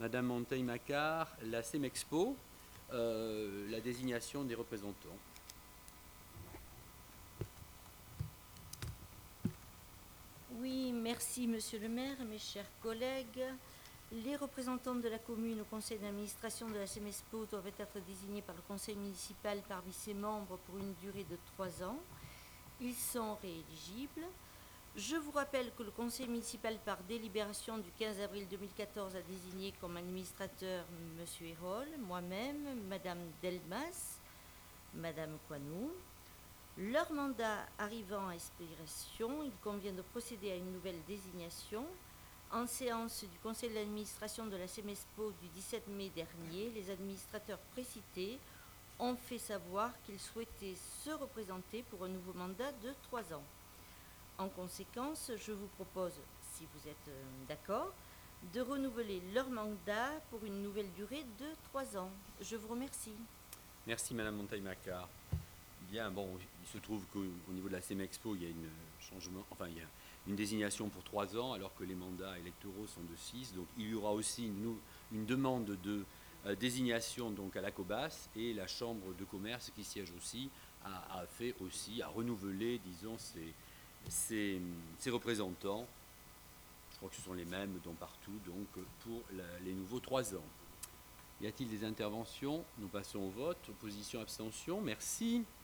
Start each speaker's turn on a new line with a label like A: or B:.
A: Madame Montaigne-Macquart, la CEMEXPO, la désignation des représentants.
B: Oui, merci Monsieur le maire, mes chers collègues. Les représentants de la commune au conseil d'administration de la CEMEXPO doivent être désignés par le conseil municipal parmi ses membres pour une durée de 3 ans. Ils sont rééligibles. Je vous rappelle que le conseil municipal, par délibération du 15 avril 2014, a désigné comme administrateur M. Hérol, moi-même, Mme Delmas, Mme Coinou. Leur mandat arrivant à expiration, il convient de procéder à une nouvelle désignation. En séance du conseil d'administration de la CEMEXPO du 17 mai dernier, les administrateurs précités ont fait savoir qu'ils souhaitaient se représenter pour un nouveau mandat de 3 ans. En conséquence, je vous propose, si vous êtes d'accord, de renouveler leur mandat pour une nouvelle durée de 3 ans. Je vous remercie.
A: Merci Madame Montaigne-Macquart. Bien, bon, il se trouve qu'au niveau de la CEMEXPO, il y a il y a une désignation pour 3 ans, alors que les mandats électoraux sont de 6. Donc il y aura aussi une demande de désignation donc, à la COBAS, et la Chambre de commerce qui siège aussi a renouvelé, disons, ses représentants. Je crois que ce sont les mêmes dont partout, donc pour les nouveaux 3 ans. Y a-t-il des interventions? Nous passons au vote. Opposition, abstention. Merci.